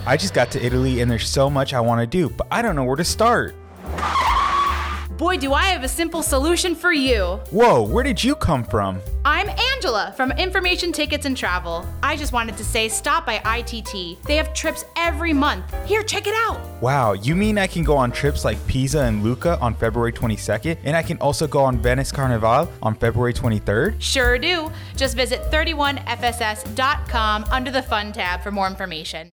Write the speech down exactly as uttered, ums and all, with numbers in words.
I just got to Italy and there's so much I want to do, but I don't know where to start. Boy, do I have a simple solution for you. Whoa, where did you come from? I'm Angela from Information Tickets and Travel. I just wanted to say stop by I T T. They have trips every month. Here, check it out. Wow, you mean I can go on trips like Pisa and Lucca on February twenty-second, and I can also go on Venice Carnival on February twenty-third? Sure do. Just visit thirty-one F S S dot com under the Fun tab for more information.